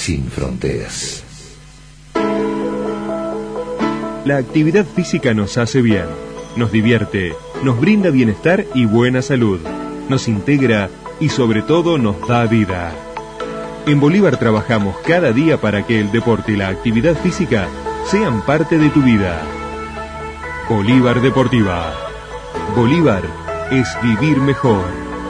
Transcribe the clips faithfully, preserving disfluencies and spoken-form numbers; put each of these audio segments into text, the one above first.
sin fronteras. La actividad física nos hace bien, nos divierte, nos brinda bienestar y buena salud, nos integra y sobre todo nos da vida. En Bolívar trabajamos cada día para que el deporte y la actividad física sean parte de tu vida. Bolívar Deportiva. Bolívar es vivir mejor.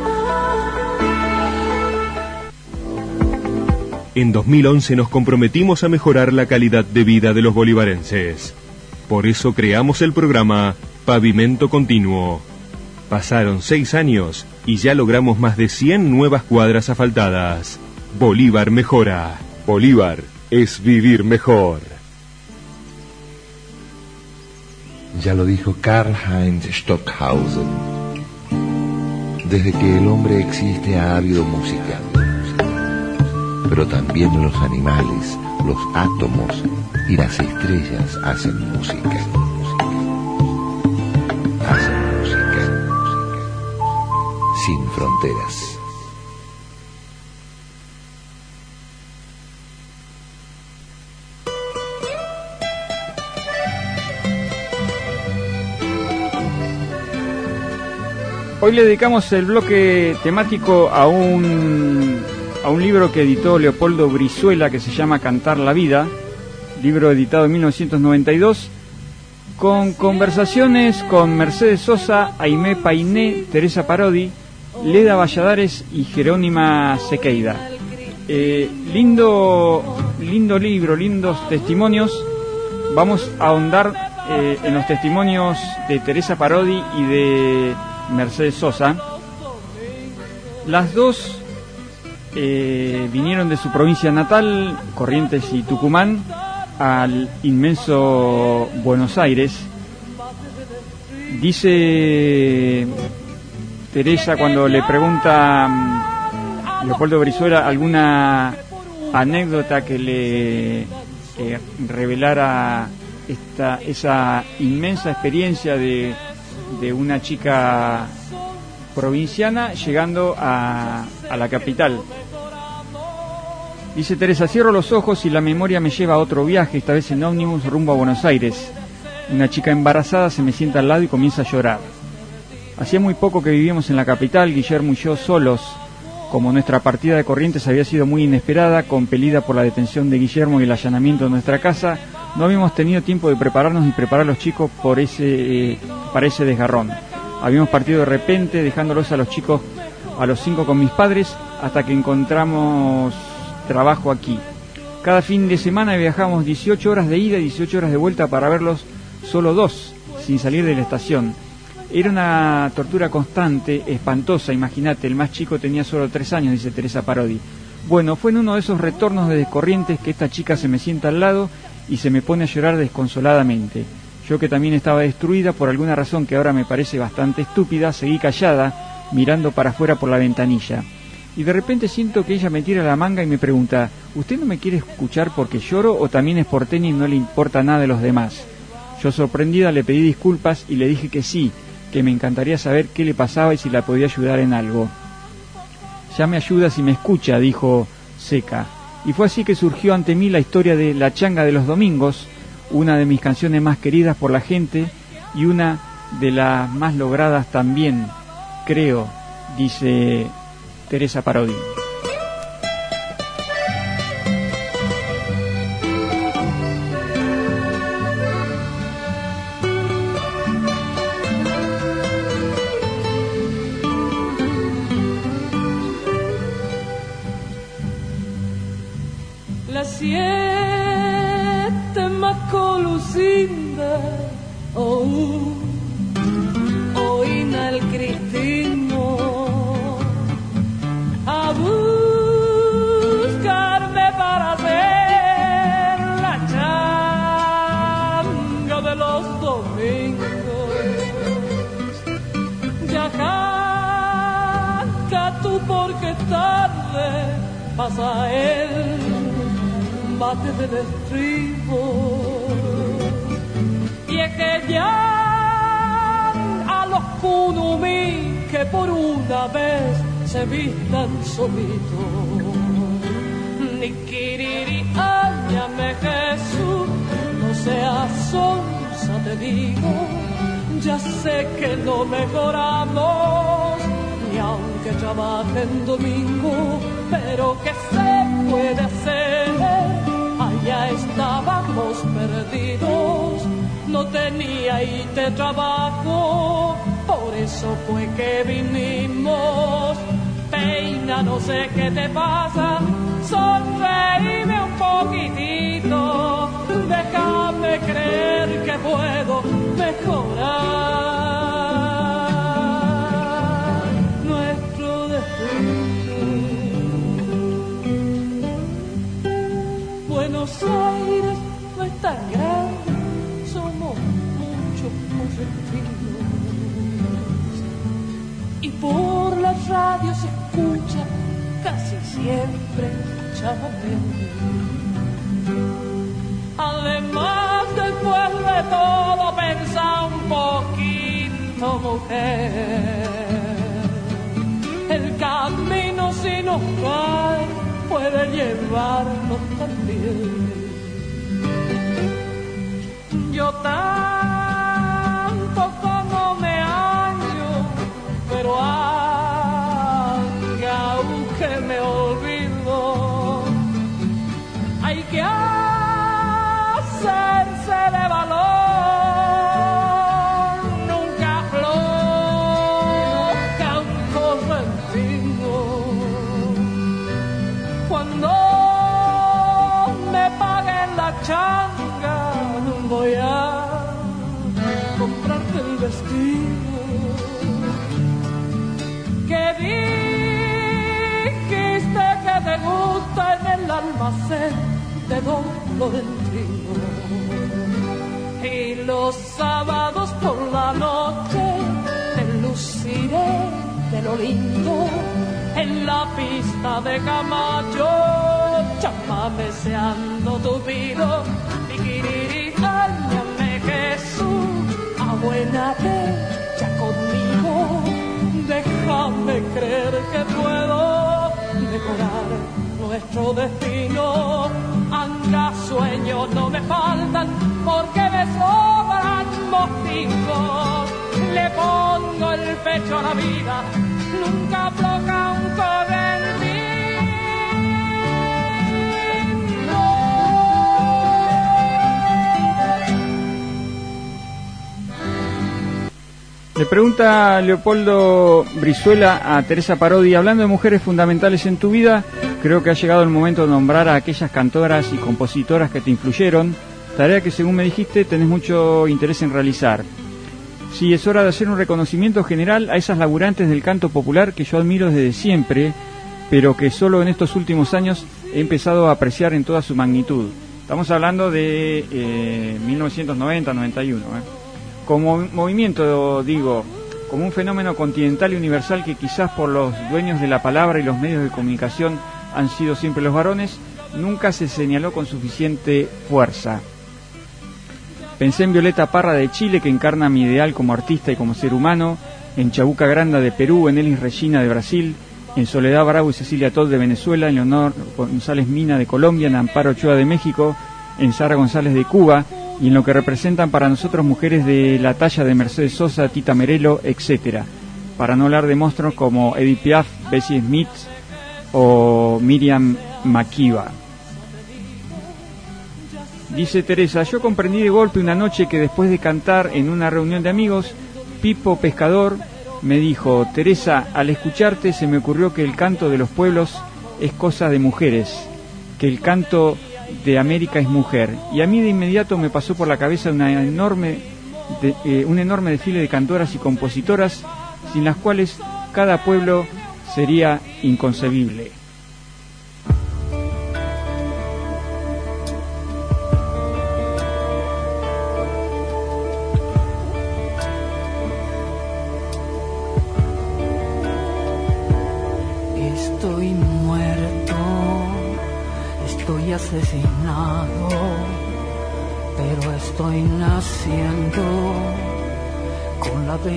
En dos mil once nos comprometimos a mejorar la calidad de vida de los bolivarenses. Por eso creamos el programa Pavimento Continuo. Pasaron seis años y ya logramos más de cien nuevas cuadras asfaltadas. Bolívar mejora. Bolívar es vivir mejor. Ya lo dijo Karl-Heinz Stockhausen. Desde que el hombre existe ha habido música. Pero también los animales, los átomos y las estrellas hacen música. Hacen música. Sin fronteras. Hoy le dedicamos el bloque temático a un, a un libro que editó Leopoldo Brizuela que se llama Cantar la Vida, libro editado en mil novecientos noventa y dos, con conversaciones con Mercedes Sosa, Aimé Painé, Teresa Parodi, Leda Valladares y Jerónima Sequeida. Eh, lindo, lindo libro, lindos testimonios. Vamos a ahondar eh, en los testimonios de Teresa Parodi y de Mercedes Sosa. Las dos eh, vinieron de su provincia natal, Corrientes y Tucumán, al inmenso Buenos Aires. Dice Teresa cuando le pregunta a Leopoldo Brizuela alguna anécdota que le eh, revelara esta, esa inmensa experiencia de de una chica provinciana llegando a, a la capital. Dice Teresa: cierro los ojos y la memoria me lleva a otro viaje, esta vez en ómnibus rumbo a Buenos Aires. Una chica embarazada se me sienta al lado y comienza a llorar. Hacía muy poco que vivíamos en la capital, Guillermo y yo solos. Como nuestra partida de Corrientes había sido muy inesperada, compelida por la detención de Guillermo y el allanamiento de nuestra casa, no habíamos tenido tiempo de prepararnos ni preparar a los chicos por ese, eh, para ese desgarrón. Habíamos partido de repente, dejándolos a los chicos, a los cinco con mis padres, hasta que encontramos trabajo aquí. Cada fin de semana viajamos dieciocho horas de ida y dieciocho horas de vuelta para verlos solo dos, sin salir de la estación. Era una tortura constante, espantosa, imagínate, el más chico tenía solo tres años, dice Teresa Parodi. Bueno, fue en uno de esos retornos de Corrientes que esta chica se me sienta al lado y se me pone a llorar desconsoladamente. Yo, que también estaba destruida por alguna razón que ahora me parece bastante estúpida, seguí callada, mirando para afuera por la ventanilla. Y de repente siento que ella me tira la manga y me pregunta: ¿usted no me quiere escuchar porque lloro o también es porteña y no le importa nada de los demás? Yo, sorprendida, le pedí disculpas y le dije que sí, que me encantaría saber qué le pasaba y si la podía ayudar en algo. Ya me ayuda si me escucha, dijo seca. Y fue así que surgió ante mí la historia de La Changa de los Domingos, una de mis canciones más queridas por la gente y una de las más logradas también, creo, dice Teresa Parodi. Siete macolucinda, oh, oh, inal cristino, a buscarme para hacer la changa de los domingos. Ya canta tú porque tarde pasa él bate del estribo, y es que ya a los kunumi que por una vez se vistan solitos, ni quirirí sonsa te digo, ya sé que no mejoramos, ni aunque trabaje en domingo, pero que se puede hacer. Allá estábamos perdidos, no tenía y te trabajo, por eso fue que vinimos. Peina, no sé qué te pasa, sonreíme un poquitito, déjame creer que puedo mejorar nuestro destino. Buenos Aires no es tan grande, somos muchos correntinos, y por la radio se escucha casi siempre chamamé. Además, después de todo, pensá un poquito, mujer. El camino sin oscar puede llevarnos también. Yo tampoco no me hallo, pero aunque me olvido, hay que hacerse de valor, nunca afloja un correntino. Cuando me paguen la changa, voy a comprarte el vestido que dijiste que te gusta en el almacén de Don Florentino. Y los sábados por la noche te luciré de lo lindo en la pista de Camacho, chamameseando tupido, tiquiriri, áñame Jesús, abuénate ya conmigo, déjame creer que puedo mejorar nuestro destino. Anga sueños no me faltan porque me sobran motivos. Le pongo el pecho a la vida, nunca afloja un correntino. Le pregunta Leopoldo Brizuela a Teresa Parodi: hablando de mujeres fundamentales en tu vida, creo que ha llegado el momento de nombrar a aquellas cantoras y compositoras que te influyeron, tarea que, según me dijiste, tenés mucho interés en realizar. Sí, es hora de hacer un reconocimiento general a esas laburantes del canto popular que yo admiro desde siempre, pero que solo en estos últimos años he empezado a apreciar en toda su magnitud. Estamos hablando de eh, mil novecientos noventa noventa y uno, ¿eh? Como movimiento, digo, como un fenómeno continental y universal que quizás por los dueños de la palabra y los medios de comunicación han sido siempre los varones, nunca se señaló con suficiente fuerza. Pensé en Violeta Parra de Chile, que encarna mi ideal como artista y como ser humano, en Chabuca Granda de Perú, en Elis Regina de Brasil, en Soledad Bravo y Cecilia Todd de Venezuela, en Leonor González Mina de Colombia, en Amparo Ochoa de México, en Sara González de Cuba, y en lo que representan para nosotros mujeres de la talla de Mercedes Sosa, Tita Merelo, etcétera. Para no hablar de monstruos como Edith Piaf, Bessie Smith o Miriam Makeba. Dice Teresa: yo comprendí de golpe una noche que después de cantar en una reunión de amigos, Pipo Pescador me dijo: Teresa, al escucharte se me ocurrió que el canto de los pueblos es cosa de mujeres, que el canto de América es mujer. Y a mí de inmediato me pasó por la cabeza una enorme de, eh, un enorme desfile de cantoras y compositoras sin las cuales cada pueblo sería inconcebible. Estoy muerto, estoy asesinado, pero estoy naciendo con la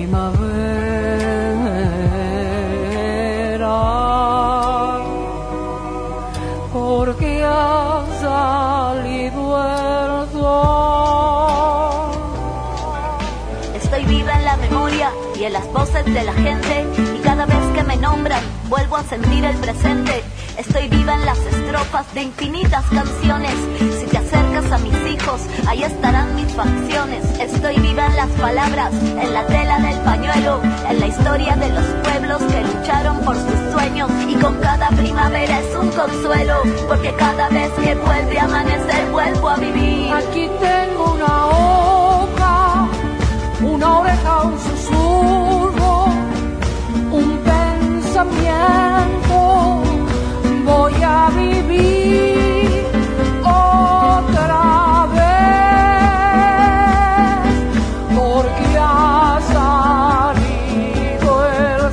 primavera, porque ha salido el sol de las voces de la gente, y cada vez que me nombran vuelvo a sentir el presente. Estoy viva en las estrofas de infinitas canciones. Si te acercas a mis hijos, ahí estarán mis facciones. Estoy viva en las palabras, en la tela del pañuelo, en la historia de los pueblos que lucharon por sus sueños. Y con cada primavera es un consuelo, porque cada vez que vuelve a amanecer vuelvo a vivir. Aquí tengo una hoja, una oreja, un susurro, un pensamiento. Voy a vivir otra vez, porque ha salido el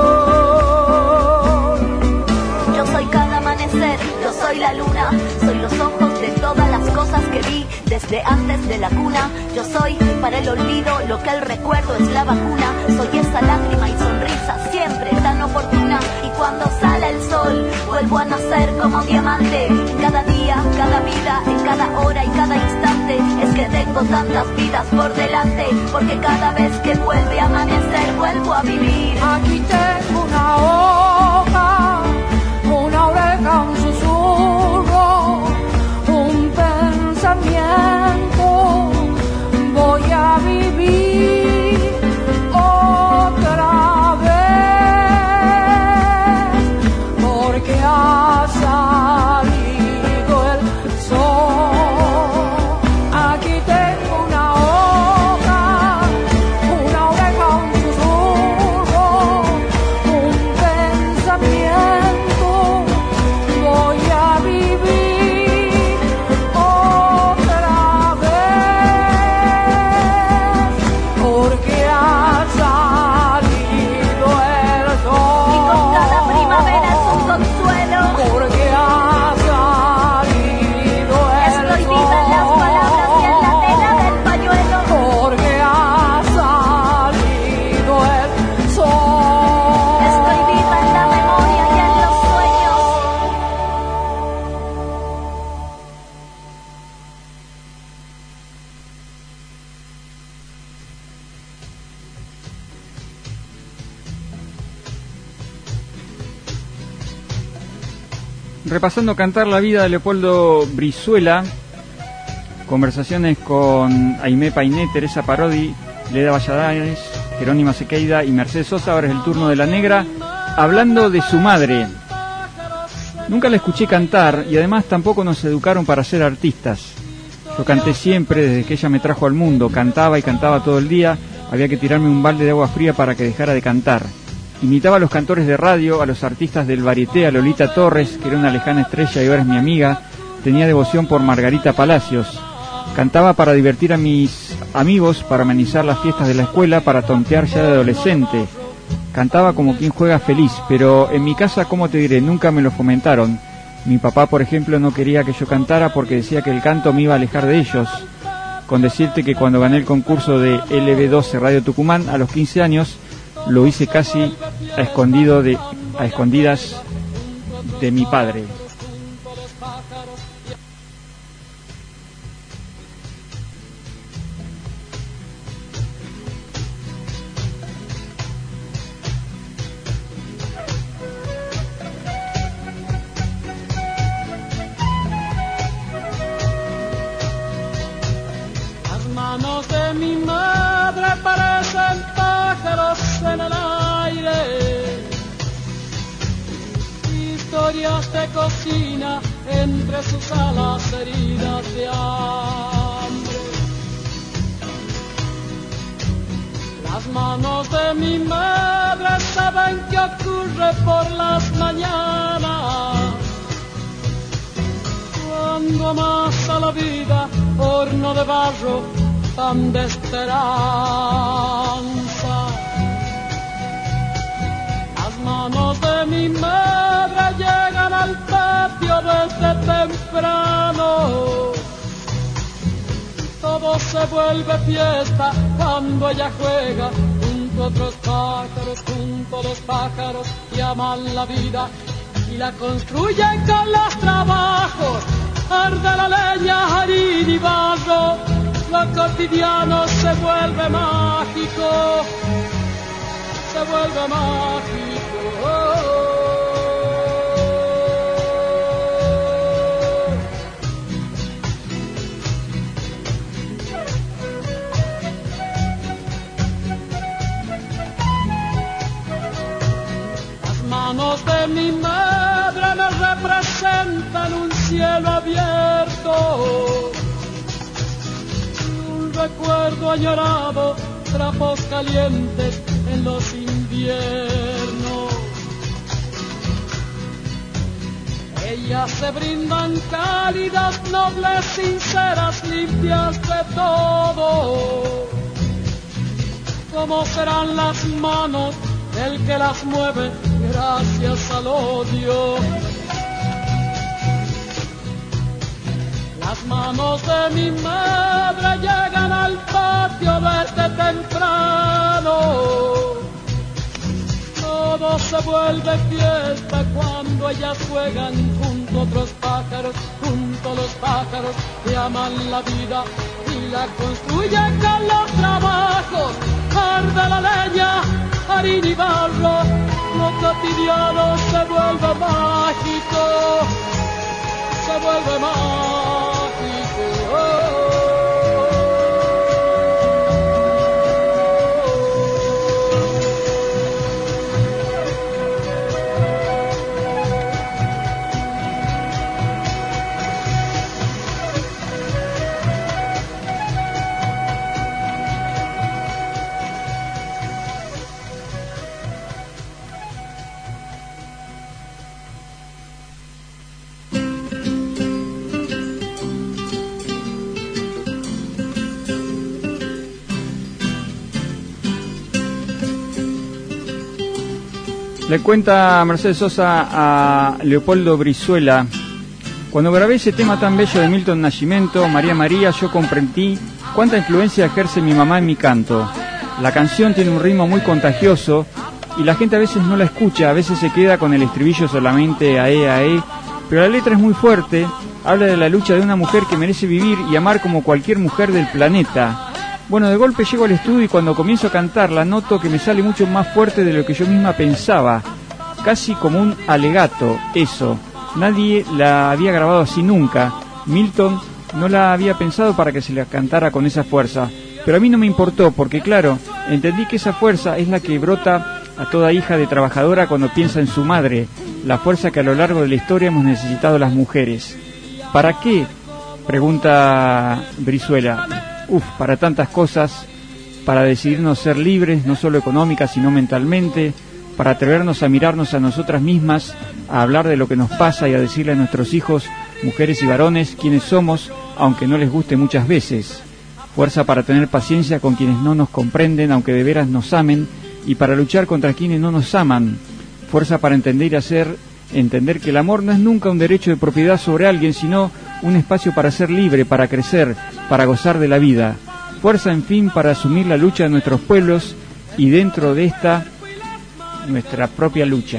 sol. Yo soy cada amanecer, yo soy la luna, soy los ojos de todas las cosas que vi desde antes de la cuna. Yo soy para el olvido lo que el recuerdo es la vacuna. Soy esa lágrima y sonrisa siempre tan oportuna. Y cuando sale el sol vuelvo a nacer como diamante. En cada día, cada vida, en cada hora y cada instante. Es que tengo tantas vidas por delante, porque cada vez que vuelve a amanecer vuelvo a vivir. Aquí tengo una hoja, una oreja, un susurro, un pensamiento. Voy a vivir otra vez, porque ha salido el sol. Aquí tengo una hoja, una oreja, un susurro, un pensamiento. Voy a vivir otra vez, porque ha salido el sol. Y con cada primavera es un consuelo, Porque ha salido el estoy sol. viva en las palabras y en la tela del pañuelo. Porque ha salido el sol. Estoy viva en la memoria y en los sueños. Repasando Cantar la vida de Leopoldo Brizuela, conversaciones con Aimé Painé, Teresa Parodi, Leda Valladares, Jerónima Sequeida y Mercedes Sosa. Ahora es el turno de la negra, hablando de su madre. Nunca la escuché cantar y además tampoco nos educaron para ser artistas. Yo canté siempre desde que ella me trajo al mundo, cantaba y cantaba todo el día, había que tirarme un balde de agua fría para que dejara de cantar. Imitaba a los cantores de radio, a los artistas del varieté, a Lolita Torres, que era una lejana estrella y ahora es mi amiga. Tenía devoción por Margarita Palacios. Cantaba para divertir a mis amigos, para amenizar las fiestas de la escuela, para tontear ya de adolescente. Cantaba como quien juega feliz, pero en mi casa, ¿cómo te diré? Nunca me lo fomentaron. Mi papá, por ejemplo, no quería que yo cantara porque decía que el canto me iba a alejar de ellos. Con decirte que cuando gané el concurso de L B doce Radio Tucumán a los quince años, lo hice casi a escondido de a escondidas de mi padre. Las manos de mi madre parecen pájaros en el aire, historias de cocina entre sus alas heridas de hambre. Las manos de mi madre saben qué ocurre por las mañanas, cuando amasa la vida, horno de barro, pan de esperanza. Las manos de mi madre llegan al patio desde temprano. Todo se vuelve fiesta cuando ella juega junto a otros pájaros, junto a los pájaros que aman la vida y la construyen con los trabajos. Arde la leña, harina y barro, lo cotidiano se vuelve mágico. se vuelve mágico. Las manos de mi madre me representan un cielo abierto, un recuerdo añorado, trapos calientes en los inviernos. Ellas se brindan cálidas, nobles, sinceras, limpias de todo. ¿Cómo serán las manos del que las mueve gracias al odio? Las manos de mi madre llegan al patio desde temprano. Todo se vuelve fiesta cuando ellas juegan junto a otros pájaros, junto a los pájaros que aman la vida y la construyen con los trabajos. Arde la leña, harina y barro, lo cotidiano se vuelve mágico, se vuelve mágico. Oh. Le cuenta Mercedes Sosa a Leopoldo Brizuela: cuando grabé ese tema tan bello de Milton Nascimento, María María, yo comprendí cuánta influencia ejerce mi mamá en mi canto. La canción tiene un ritmo muy contagioso y la gente a veces no la escucha, a veces se queda con el estribillo solamente ae, ae, pero la letra es muy fuerte, habla de la lucha de una mujer que merece vivir y amar como cualquier mujer del planeta. Bueno, de golpe llego al estudio y cuando comienzo a cantarla noto que me sale mucho más fuerte de lo que yo misma pensaba, casi como un alegato, eso. Nadie la había grabado así nunca. Milton no la había pensado para que se la cantara con esa fuerza, pero a mí no me importó porque, claro, entendí que esa fuerza es la que brota a toda hija de trabajadora cuando piensa en su madre, la fuerza que a lo largo de la historia hemos necesitado las mujeres. ¿Para qué?, pregunta Brizuela. Uf, para tantas cosas, para decidirnos ser libres, no solo económicas, sino mentalmente, para atrevernos a mirarnos a nosotras mismas, a hablar de lo que nos pasa y a decirle a nuestros hijos, mujeres y varones, quiénes somos, aunque no les guste muchas veces. Fuerza para tener paciencia con quienes no nos comprenden, aunque de veras nos amen, y para luchar contra quienes no nos aman. Fuerza para entender y hacer entender que el amor no es nunca un derecho de propiedad sobre alguien, sino un espacio para ser libre, para crecer, para gozar de la vida. Fuerza, en fin, para asumir la lucha de nuestros pueblos y dentro de esta, nuestra propia lucha.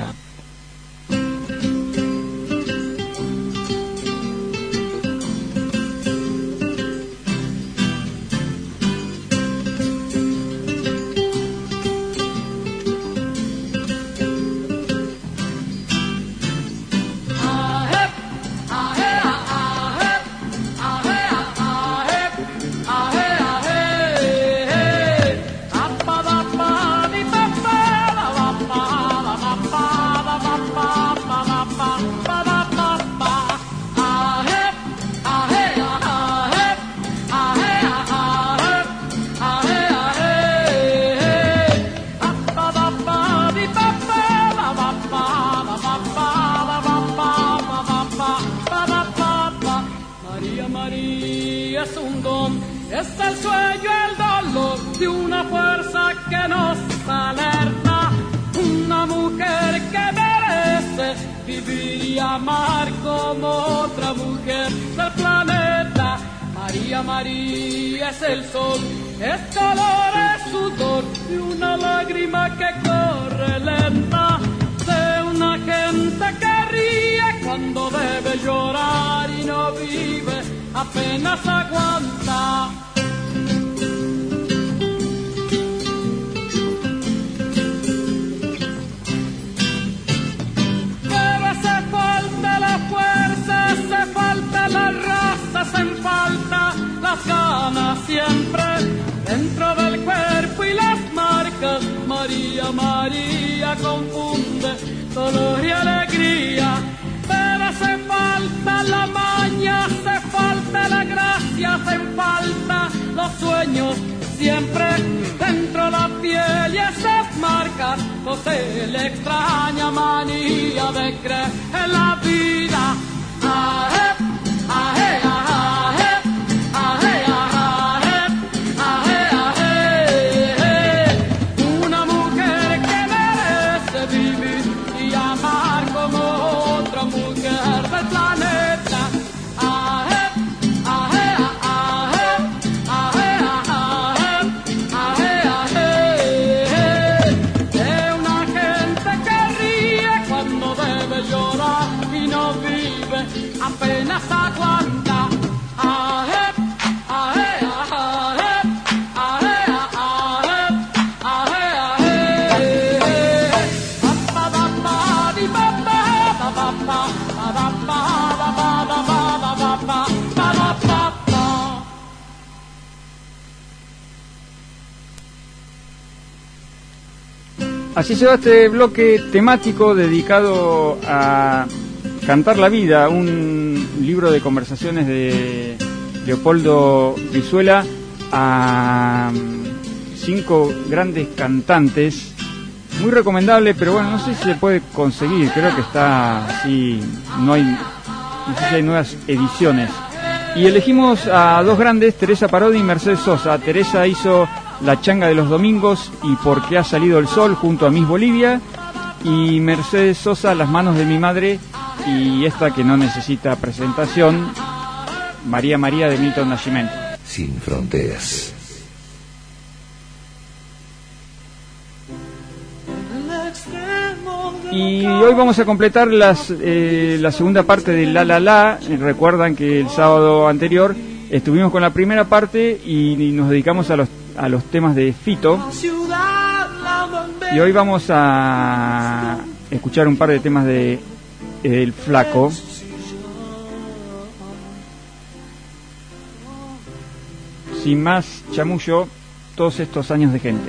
posee la extraña manía de creer en la vida. Aje, aje, aje, aje, aje, aje, aje. Una mujer que merece vivir y amar como otra mujer del planeta. Aje, aje, aje, aje, aje, aje, aje. De una gente que ríe cuando debe llorar y no vive, apenas aguanta. Aje, aje, aje, aje, aje, aje, aje. Pa, pa, pa, pa, di, pa, pa, pa, pa, pa, pa, pa, pa, pa, pa, pa, pa, pa, pa, pa. Así se va este bloque temático dedicado a Cantar la Vida, un libro de conversaciones de Leopoldo Brizuela a cinco grandes cantantes. Muy recomendable, pero bueno, no sé si se puede conseguir, creo que está así, no hay, no sé si hay nuevas ediciones. Y elegimos a dos grandes, Teresa Parodi y Mercedes Sosa. Teresa hizo La Changa de los Domingos y Por qué ha salido el sol junto a Miss Bolivia, y Mercedes Sosa, Las manos de mi madre, y esta que no necesita presentación, María María de Milton Nascimento. Sin fronteras. Y hoy vamos a completar las, eh, la segunda parte de La La La. Recuerdan que el sábado anterior estuvimos con la primera parte y, y nos dedicamos a los, a los temas de Fito. Y hoy vamos a escuchar un par de temas de eh, El Flaco. Sin más chamullo, todos estos años de gente.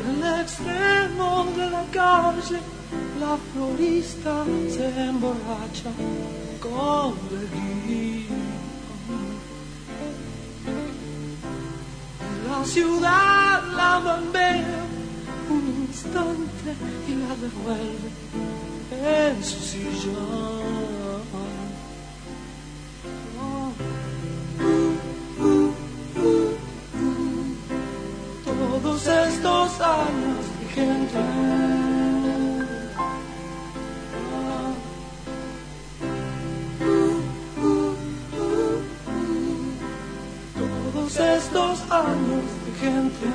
La florista se emborracha con Beguín. La ciudad la bambea un instante y la devuelve en su sillón. Uh, uh, uh, uh. Todos estos años de gente, estos años de gente,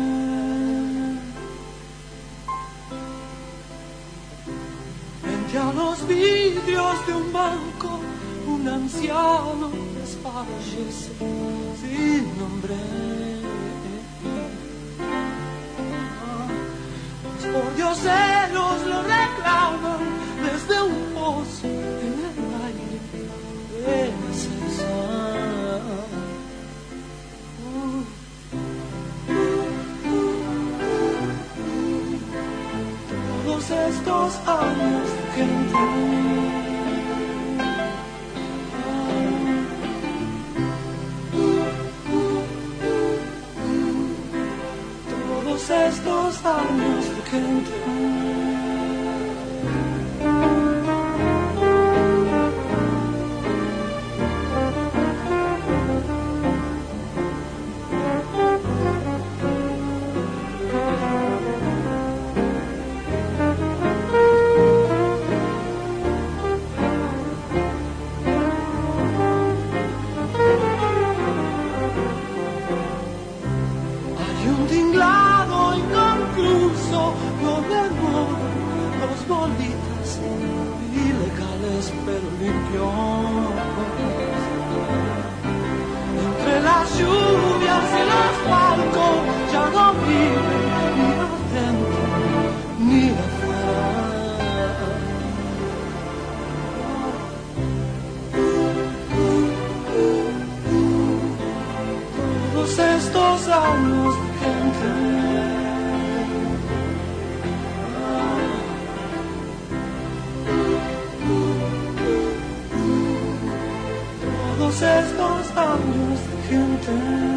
frente a los vidrios de un banco, un anciano desfallece sin nombre. Los pordioseros lo reclaman desde un pozo en el aire de César. Todos estos años de gente, todos estos años de gente. Pero limpio, entre las lluvias y los palcos ya no vive ni adentro ni afuera. Todos estos años de gente, estos años de gente.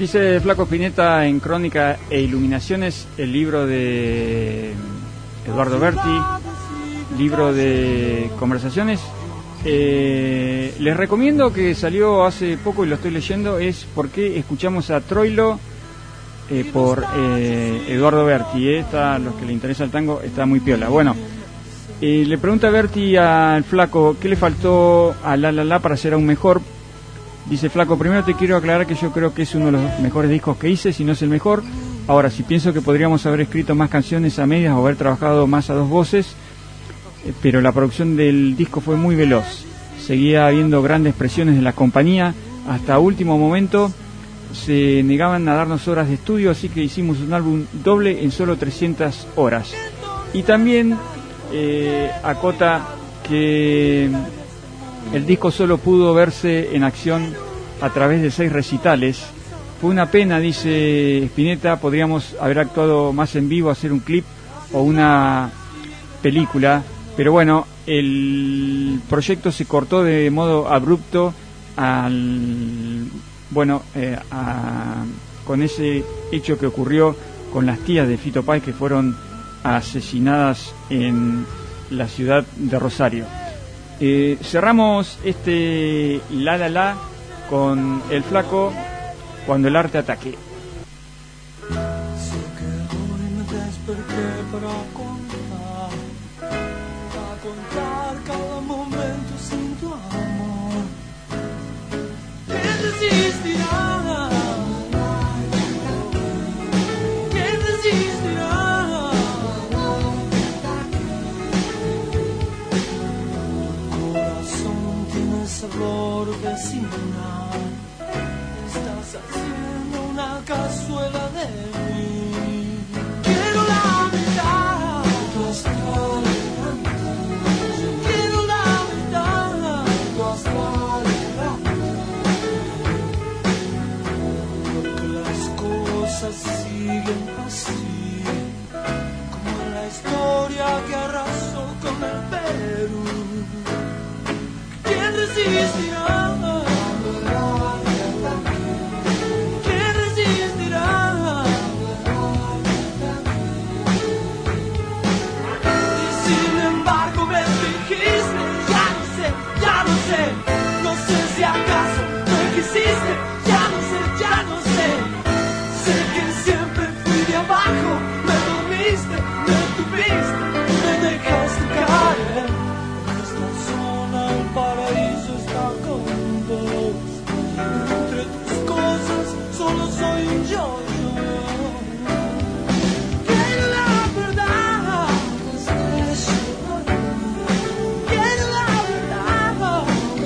Dice Flaco Spinetta en Crónica e Iluminaciones, el libro de Eduardo Berti, libro de conversaciones. Eh, les recomiendo, que salió hace poco y lo estoy leyendo, es ¿Por qué escuchamos a Troilo? Eh, por eh, Eduardo Berti. Eh, está, los que le interesa el tango, está muy piola. Bueno, eh, le pregunta Berti al Flaco ¿qué le faltó a La La La para ser aún mejor? Dice Flaco: primero te quiero aclarar que yo creo que es uno de los mejores discos que hice, si no es el mejor. Ahora, si pienso que podríamos haber escrito más canciones a medias o haber trabajado más a dos voces, eh, pero la producción del disco fue muy veloz. Seguía habiendo grandes presiones de la compañía. Hasta último momento se negaban a darnos horas de estudio, así que hicimos un álbum doble en solo trescientas horas. Y también eh, acota que el disco solo pudo verse en acción a través de seis recitales. Fue una pena, dice Spinetta, podríamos haber actuado más en vivo, hacer un clip o una película, pero bueno, el proyecto se cortó de modo abrupto al bueno eh, a, con ese hecho que ocurrió con las tías de Fito Páez, que fueron asesinadas en la ciudad de Rosario. Eh, cerramos este La La La con el Flaco, Cuando el arte ataque. Sé que hoy me desperté para contar, para contar cada momento sin tu amor. ¿Quién resistirá? ¿Quién resistirá? Tu corazón tiene sabor vecinal. Estás haciendo una cazuela de mí. Quiero la mitad. Quiero la mitad. Porque las cosas siguen así, como la historia que arrasó con el Perú. ¿Quién resistirá? No sé si acaso no quisiste, ya no sé, ya no sé. Sé que siempre fui de abajo, me dormiste, me tuviste, me dejaste caer. En esta zona el paraíso está con vos. Entre tus cosas solo soy un yo-yo. Quiero la verdad, quiero la verdad.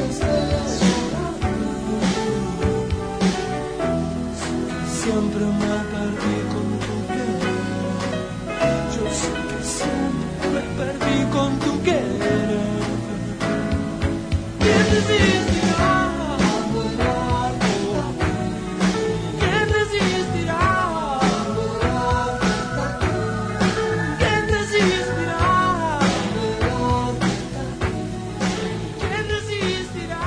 Siempre me perdí con tu querer. Yo sé que siempre me perdí con tu querer. ¿Quién resistirá? ¿Quién resistirá? ¿Quién resistirá? ¿Quién resistirá?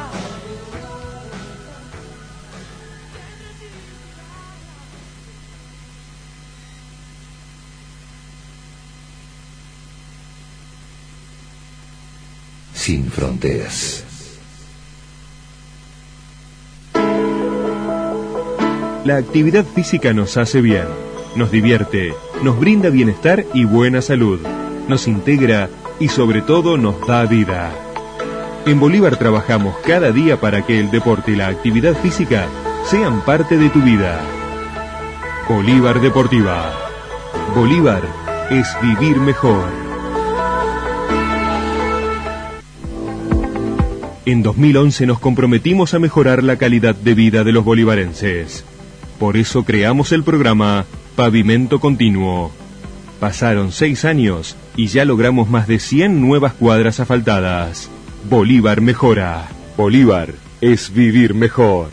Sin fronteras. La actividad física nos hace bien, nos divierte, nos brinda bienestar y buena salud, nos integra y sobre todo nos da vida. En Bolívar trabajamos cada día para que el deporte y la actividad física sean parte de tu vida. Bolívar Deportiva. Bolívar es vivir mejor. En dos mil once nos comprometimos a mejorar la calidad de vida de los bolivarenses. Por eso creamos el programa Pavimento Continuo. Pasaron seis años y ya logramos más de cien nuevas cuadras asfaltadas. Bolívar mejora. Bolívar es vivir mejor.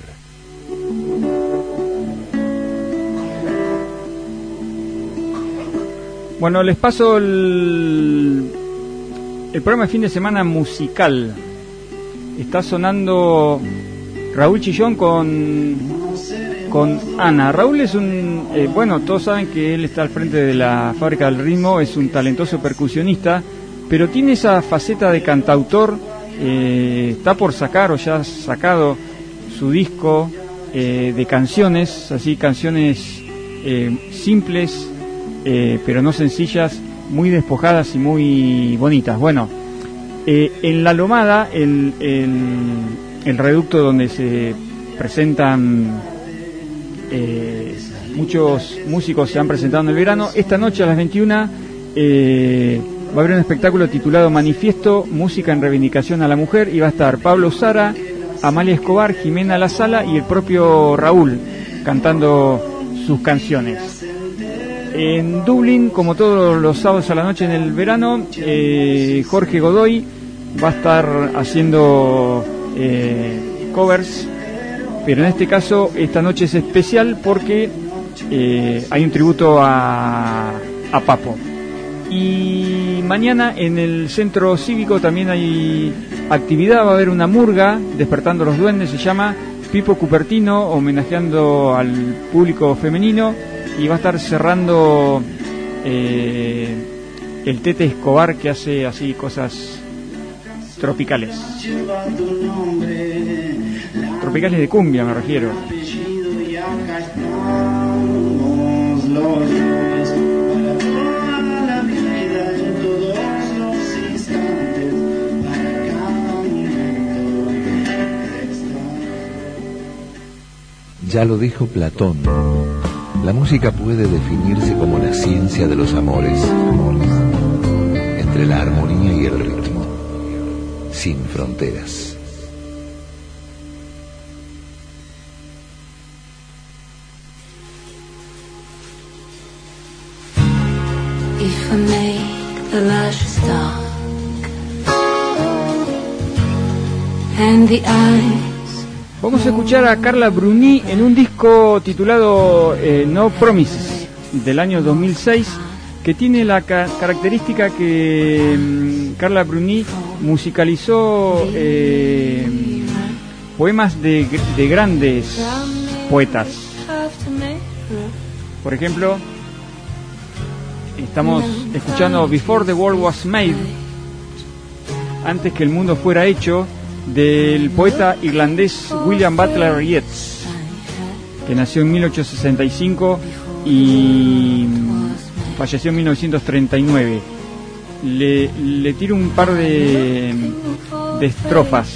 Bueno, les paso el, el programa de fin de semana musical. Está sonando Raúl Chillón con con Ana. Raúl es un, eh, bueno, todos saben que él está al frente de la Fábrica del Ritmo, es un talentoso percusionista, pero tiene esa faceta de cantautor, eh, está por sacar o ya ha sacado su disco eh, de canciones, así canciones eh, simples, eh, pero no sencillas, muy despojadas y muy bonitas. Bueno, eh, en La Lomada, el, el, el reducto donde se presentan eh, muchos músicos, se han presentado en el verano, esta noche a las veintiuna eh, va a haber un espectáculo titulado Manifiesto, música en reivindicación a la mujer, y va a estar Pablo Sara, Amalia Escobar, Jimena La Sala y el propio Raúl cantando sus canciones. En Dublín, como todos los sábados a la noche en el verano, eh, Jorge Godoy va a estar haciendo eh, covers, pero en este caso esta noche es especial porque eh, hay un tributo a, a Papo. Y mañana en el centro cívico también hay actividad, va a haber una murga, Despertando los Duendes se llama, Pipo Cupertino homenajeando al público femenino, y va a estar cerrando eh, el Tete Escobar, que hace así cosas tropicales. Tropicales de cumbia me refiero. Ya lo dijo Platón, la música puede definirse como la ciencia de los amores, entre la armonía y el ritmo, sin fronteras. If I make the lashes dark and the eyes. Vamos a escuchar a Carla Bruni en un disco titulado eh, No Promises, del año dos mil seis, que tiene la ca- característica que mmm, Carla Bruni musicalizó eh, poemas de, de grandes poetas. Por ejemplo, estamos escuchando Before the World Was Made, antes que el mundo fuera hecho, del poeta irlandés William Butler Yeats, que nació en mil ochocientos sesenta y cinco y falleció en mil novecientos treinta y nueve. Le, le tiro un par de, de estrofas.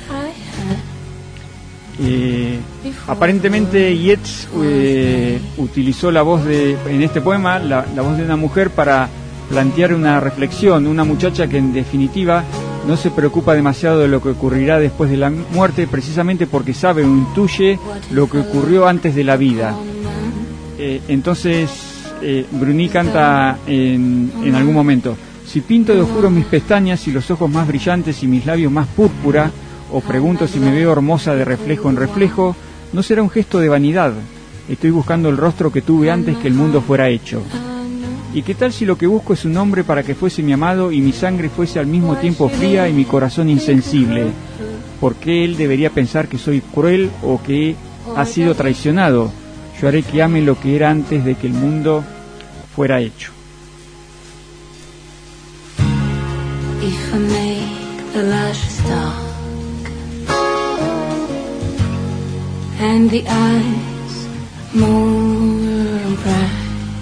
Eh, aparentemente Yeats eh, utilizó la voz de, en este poema, la, la voz de una mujer para plantear una reflexión, una muchacha que en definitiva no se preocupa demasiado de lo que ocurrirá después de la muerte, precisamente porque sabe o intuye lo que ocurrió antes de la vida. Eh, entonces eh, Bruni canta en, en algún momento: si pinto de oscuro mis pestañas y los ojos más brillantes y mis labios más púrpura, o pregunto si me veo hermosa de reflejo en reflejo, no será un gesto de vanidad. Estoy buscando el rostro que tuve antes que el mundo fuera hecho. ¿Y qué tal si lo que busco es un hombre para que fuese mi amado y mi sangre fuese al mismo tiempo fría y mi corazón insensible? ¿Por qué él debería pensar que soy cruel o que ha sido traicionado? Yo haré que ame lo que era antes de que el mundo fuera hecho. If I make the lashes dark and the eyes more bright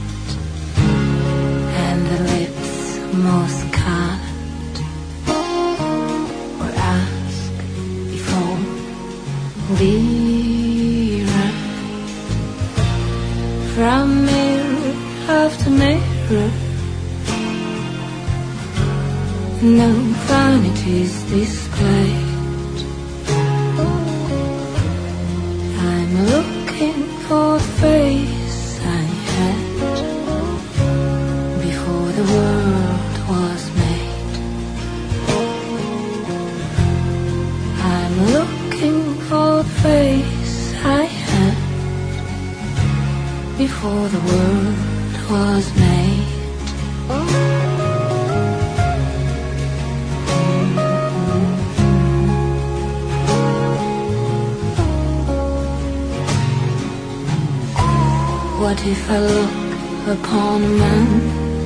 most colored, or ask if all be right. From mirror after mirror, no vanities displayed. I'm looking for the face I had before the world was made. I'm looking for the face I had before the world was made. What if I look upon a man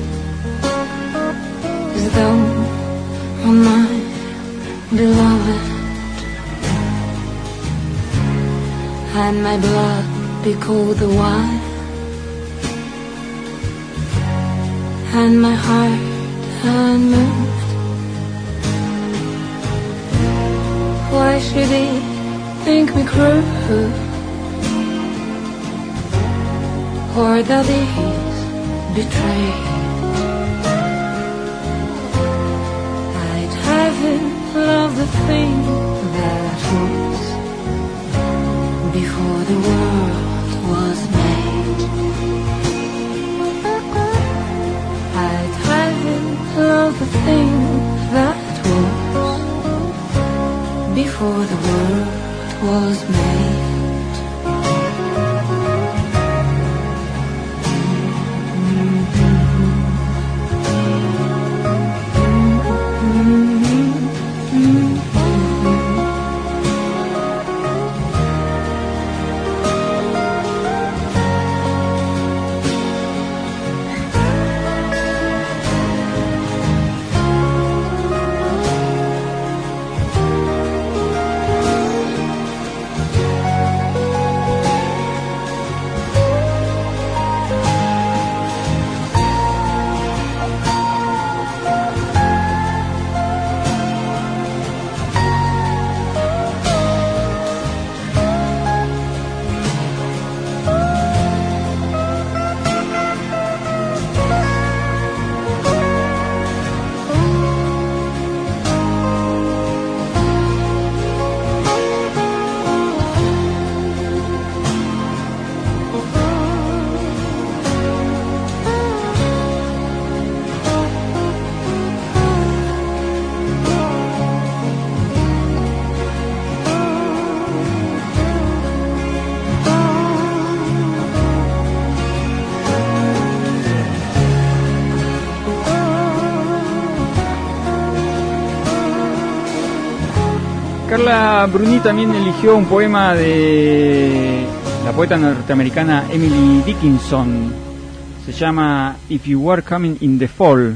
as though on my beloved, and my blood be cold the while, and my heart unmoved? Why should he think me cruel, or that he's betrayed? I'd have him love the thing that was before the world was made. I'd have him love the thing that was before the world was made. Carla Bruni también eligió un poema de la poeta norteamericana Emily Dickinson. Se llama If You Were Coming in the Fall.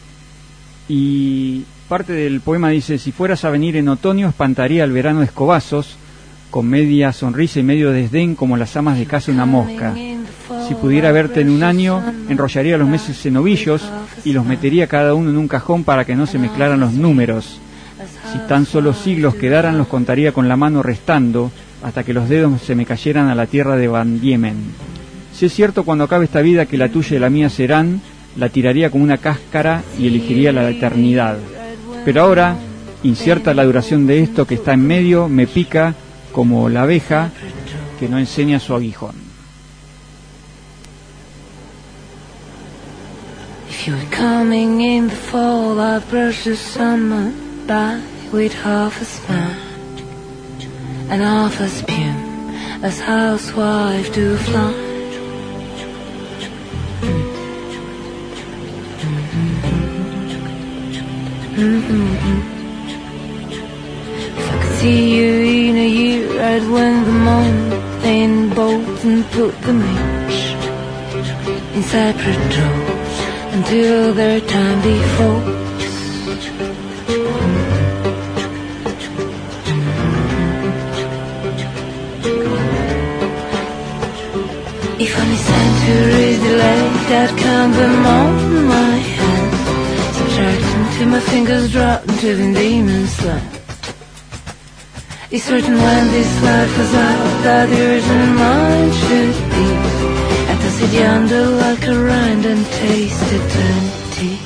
Y parte del poema dice: si fueras a venir en otoño, espantaría el verano de escobazos, con media sonrisa y medio desdén, como las amas de casa una mosca. Si pudiera verte en un año, enrollaría los meses en ovillos y los metería cada uno en un cajón para que no se mezclaran los números. Si tan solo siglos quedaran, los contaría con la mano restando, hasta que los dedos se me cayeran a la tierra de Van Diemen. Si es cierto cuando acabe esta vida que la tuya y la mía serán, la tiraría como una cáscara y elegiría la eternidad. Pero ahora, incierta la duración de esto que está en medio, me pica como la abeja que no enseña su aguijón. If you're coming in the fall, I'll brush the summer by with half a smile and half a spume, as housewife do fly. Mm-hmm. If I could see you in a year, I'd win the mountain boat and put the match in separate drawers until their time defaults. If only centuries delayed, I'd count them on my hand, subtracting till my fingers drop into the demon's land. It's certain when this life was out that yours and mine should be. I toss it yonder like a rind and taste eternity.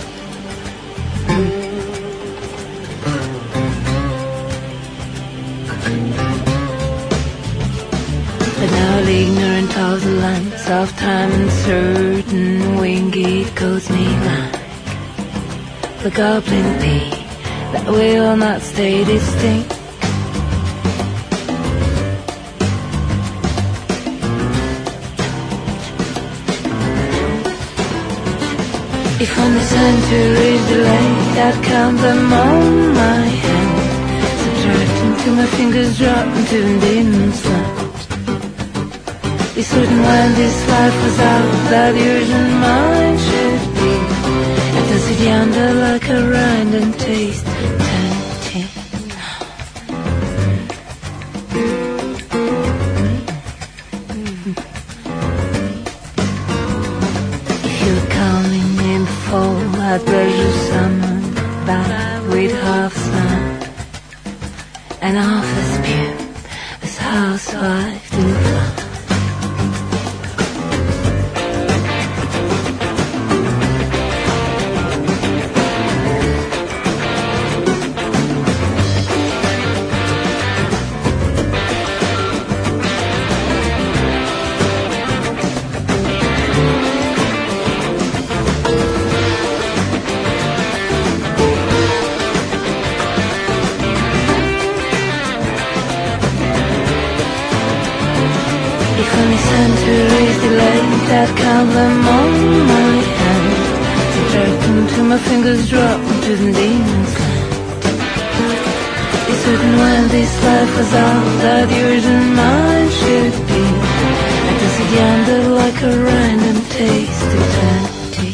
But now ignorant of the lines of time and certain winged goes me like the goblin bee that will not stay distinct. If on the centuries delayed, I'd count them on my hand, subtracting till my fingers drop into the demon's land. Be certain when this life was out that yours and mine should be. And to sit yonder like a rind and taste eternity. If you're coming in the fall, I'd pleasure summer back with half sun and half as pure as housewife do fly. That count them on my hand, subtract them till my fingers drop to the demon's land. Be certain when this life was out that yours and mine should be. Like to sit yonder like a rind and taste eternity.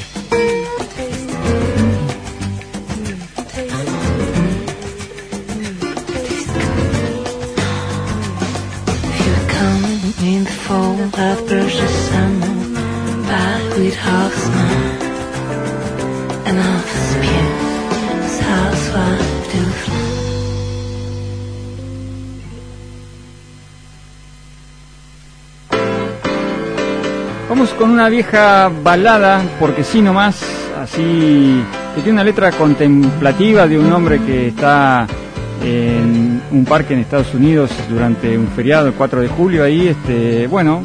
If you're coming in the fall, I'd brush the summer back with half smile and half spew as housewife do fly. Vamos con una vieja balada, porque sí nomás, así, que tiene una letra contemplativa de un hombre que está en un parque en Estados Unidos durante un feriado, el cuatro de julio, ahí, este, bueno,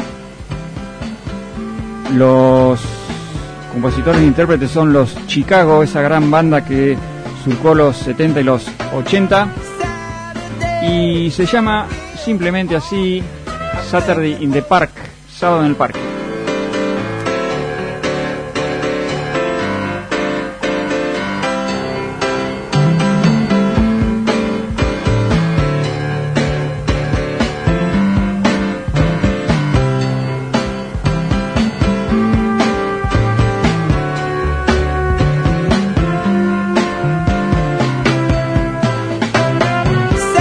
los compositores e intérpretes son los Chicago, esa gran banda que surcó los setenta y los ochenta, y se llama simplemente así Saturday in the Park, sábado en el parque.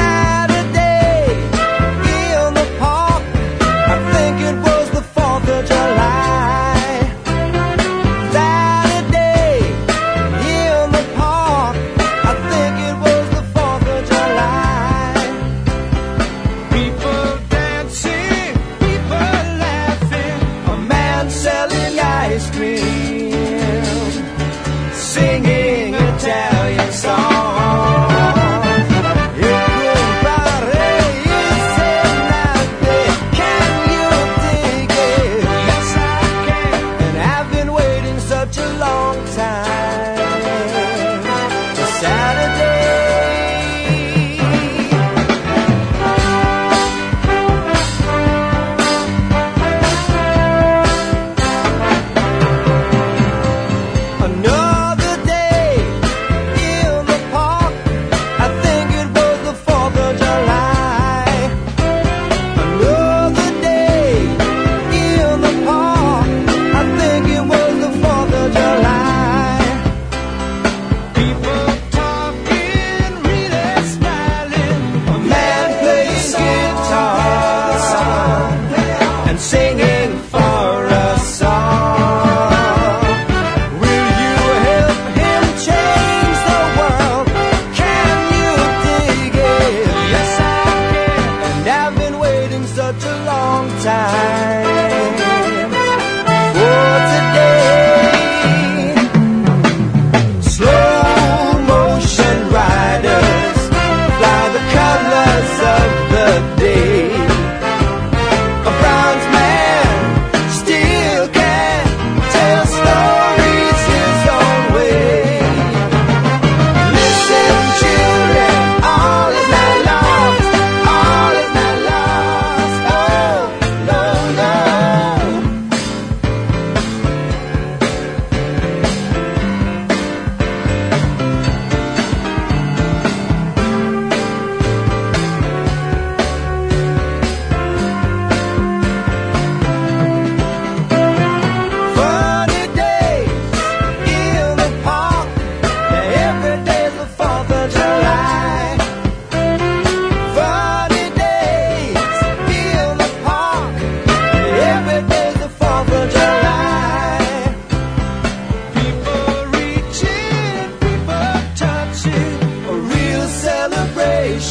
July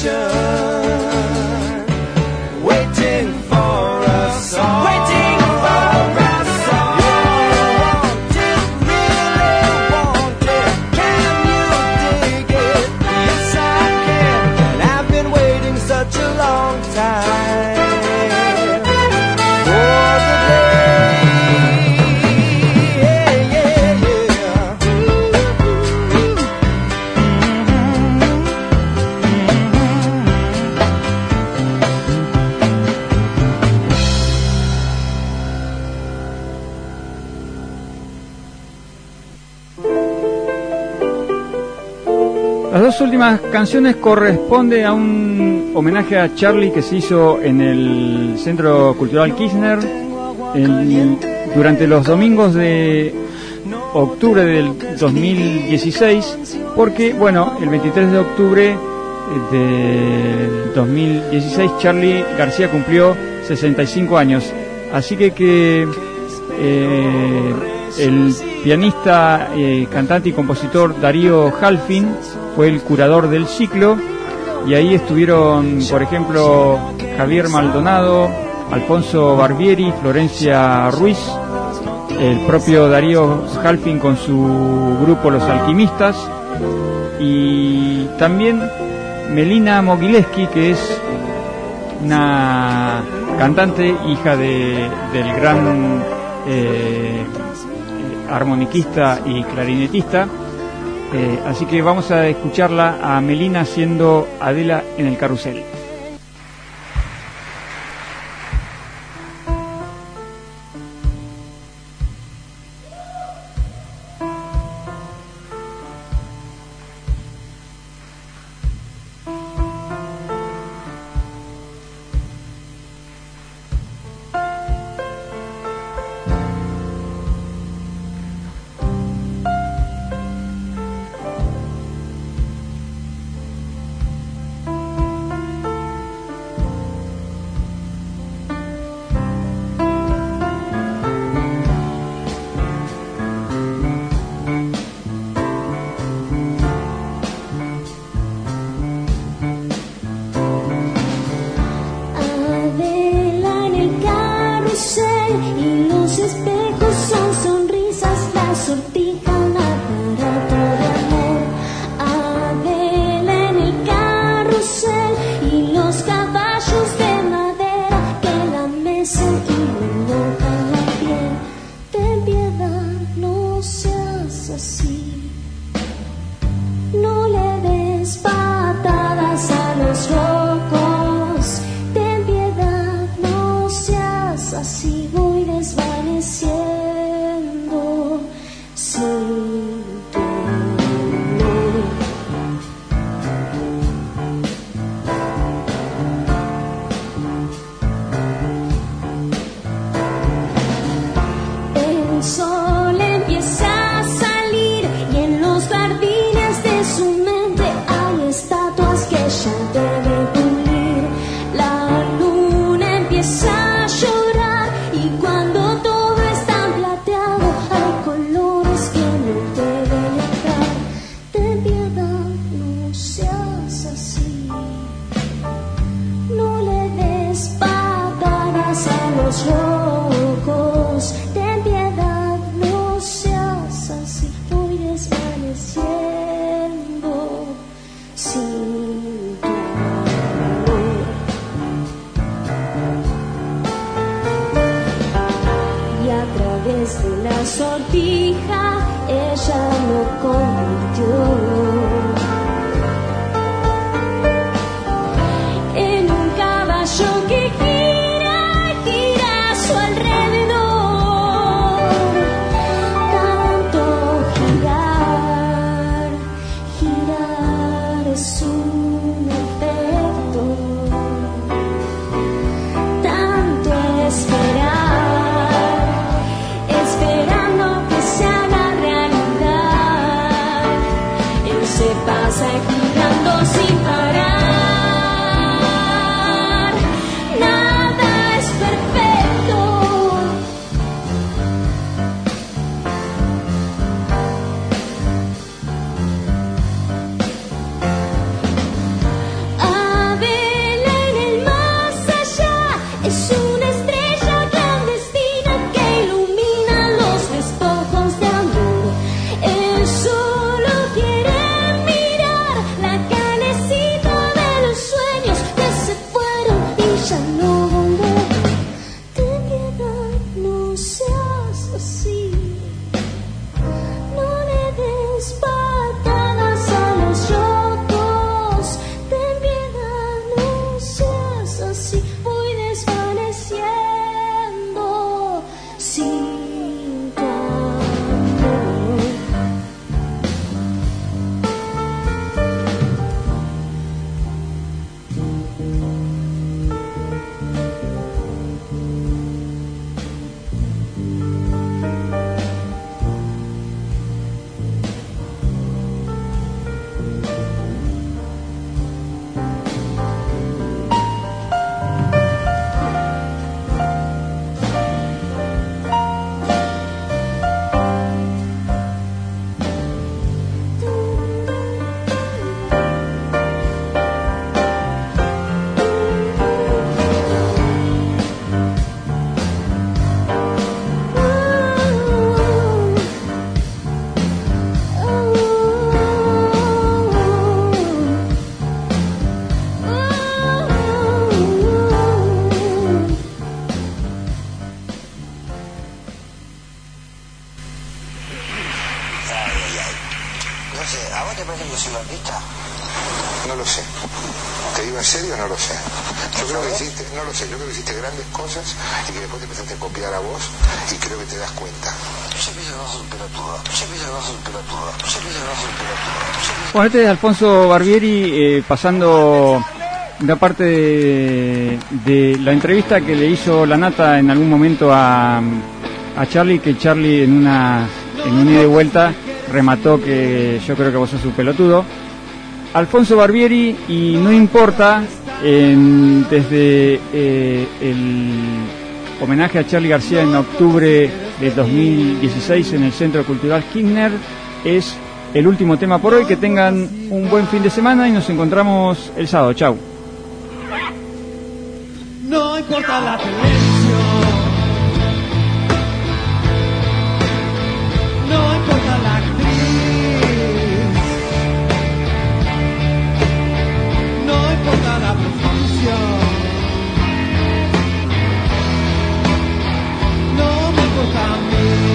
waiting for a song. Waiting for a song. You want it, really want it. Can you dig it? Yes, I can. And I've been waiting such a long time. Las dos últimas canciones corresponden a un homenaje a Charlie que se hizo en el Centro Cultural Kirchner en, durante los domingos de octubre del dos mil dieciséis, porque, bueno, el veintitrés de octubre del dos mil dieciséis Charlie García cumplió sesenta y cinco años, así que que eh, el pianista, eh, cantante y compositor Darío Halfin fue el curador del ciclo, y ahí estuvieron, por ejemplo, Javier Maldonado, Alfonso Barbieri, Florencia Ruiz, el propio Darío Halfin con su grupo Los Alquimistas, y también Melina Mogileski, que es una cantante, hija de, del gran eh, armoniquista y clarinetista. Eh, así que vamos a escucharla a Melina haciendo Adela en el carrusel. Esperando que se haga realidad. No sé, ¿a vos te parece que soy un artista? No lo sé. ¿Te digo en serio? No lo sé. Yo creo que hiciste, no lo sé, yo creo que hiciste grandes cosas y que después te empezaste a copiar a vos y creo que te das cuenta. Yo pienso que vas a ser un pelotudo. Yo pienso que vas a ser un pelotudo. Yo pienso que vas a ser un pelotudo. Bueno, este es Alfonso Barbieri eh, pasando una parte de, de la entrevista que le hizo La Nata en algún momento a, a Charlie, que Charlie en una en un ida y vuelta remató que yo creo que vos sos un pelotudo. Alfonso Barbieri, y no importa, en, desde eh, el homenaje a Charly García en octubre de dos mil dieciséis en el Centro Cultural Kirchner, es el último tema por hoy. Que tengan un buen fin de semana y nos encontramos el sábado. Chau. No importa la televisión, no importa la actriz, no importa la profesión, no me importa a mí.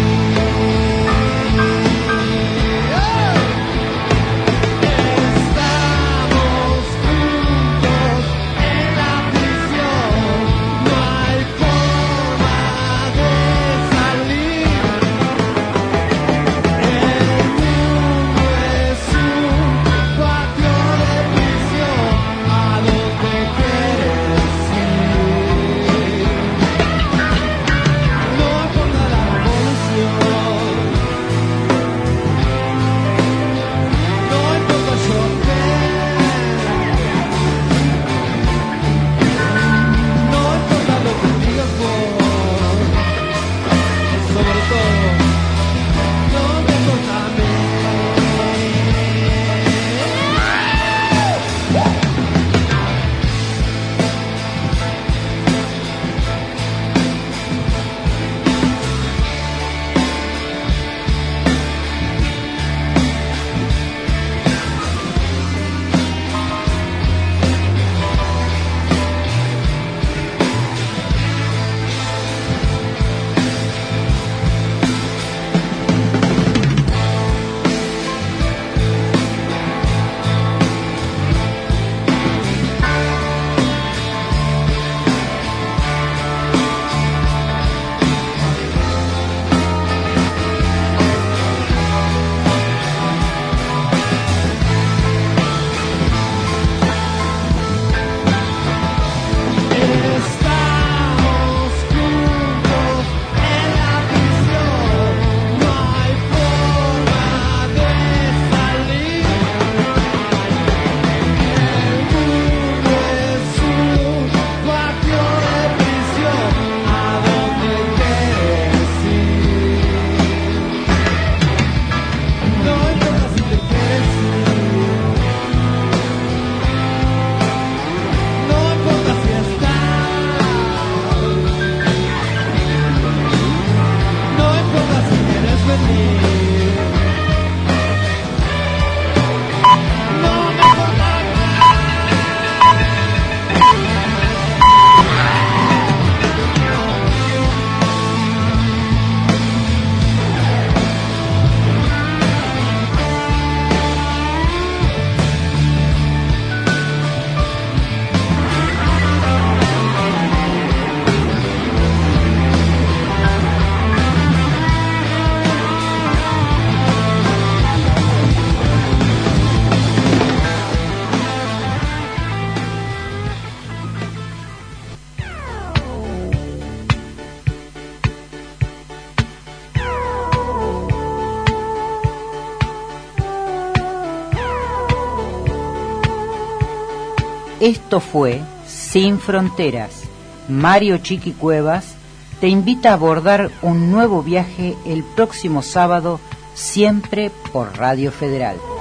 Esto fue Sin Fronteras. Mario Chiqui Cuevas te invita a abordar un nuevo viaje el próximo sábado, siempre por Radio Federal.